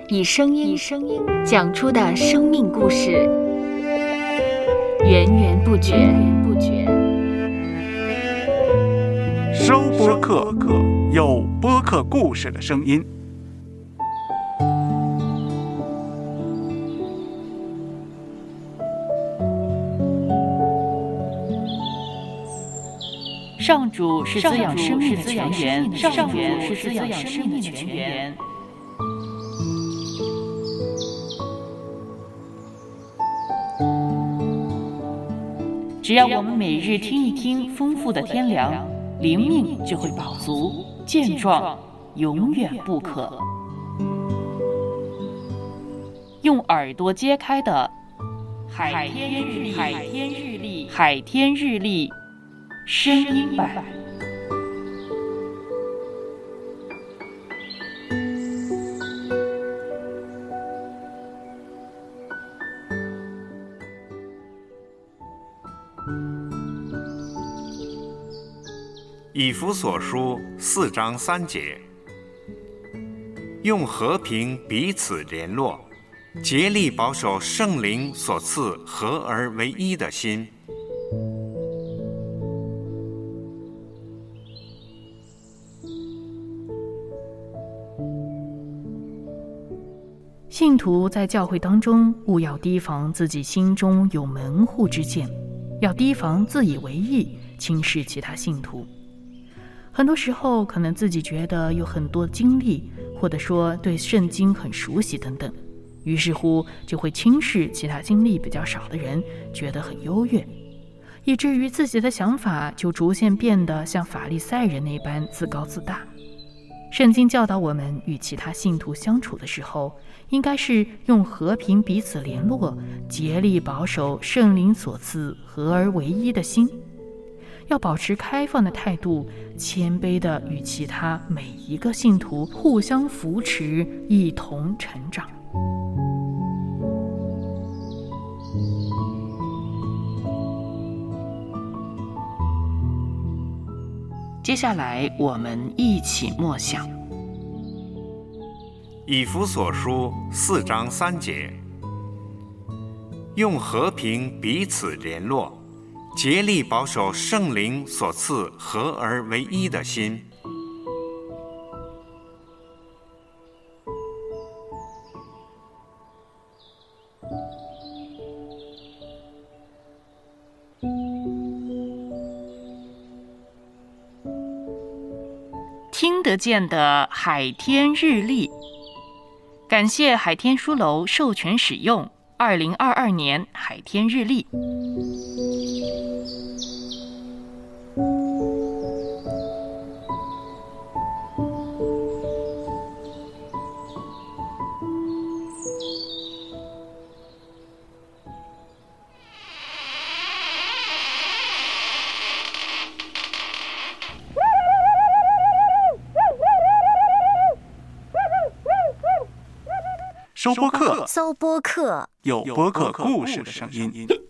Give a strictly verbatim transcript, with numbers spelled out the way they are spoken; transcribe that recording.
以声音讲出的生命故事，源源不绝。 收播客，有播客故事的声音。 上主是滋养生命的泉源，上主是滋养生命的泉源。只要我们每日听一听丰富的天粮，灵命就会饱足健壮，永远不渴。用耳朵揭开的海天日历，海天日历，海天日历声音版。 以弗所书四章三节，用和平彼此联络，竭力保守圣灵所赐合而为一的心。 信徒在教会当中，务要提防自己心中有门户之见，要提防自以为意，轻视其他信徒。很多时候，可能自己觉得有很多经历，或者说对圣经很熟悉等等，于是乎就会轻视其他经历比较少的人，觉得很优越，以至于自己的想法就逐渐变得像法利赛人那般自高自大。圣经教导我们与其他信徒相处的时候，应该是用和平彼此联络，竭力保守圣灵所赐合而为一的心，要保持开放的态度，谦卑地与其他每一个信徒互相扶持，一同成长。接下来我们一起默想以弗所书四章三节，用和平彼此联络，竭力保守圣灵所赐合而为一的心。 听得见的海天日历，感谢海天书楼授权使用二零二二年海天日历。 收播客， 搜播客， 有播客故事的声音。